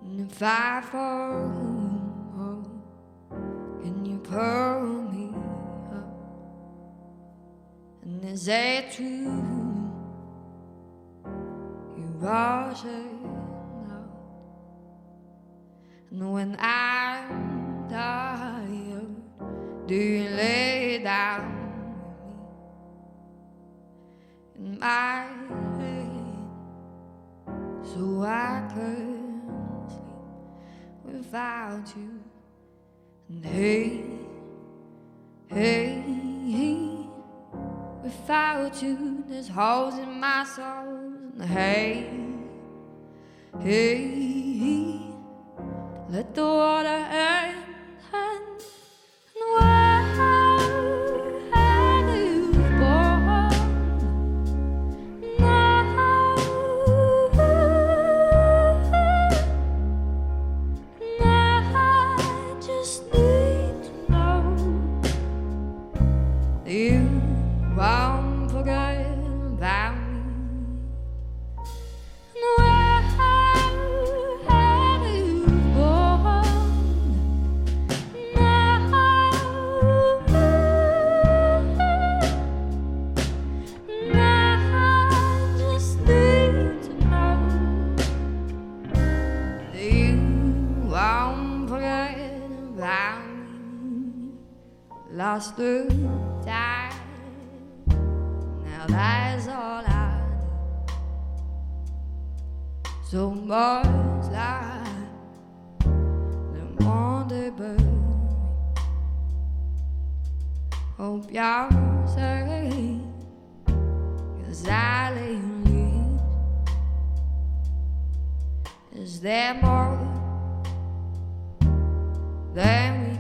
And if I fall, can you pull me up? And is that true? You wash it out. And when I'm tired, do you lay down with me in my head so I can sleep without you? And hey, hey, hey, without you there's holes in my soul. And hey, hey, hey, let the water end. You won't forget about me. And where have you gone now? And I just need to know that you won't forget about me. Lost the time, now that's all I need. So much like the one they buried me. Hope you're safe, 'cause I lay on leaves. Is there more than we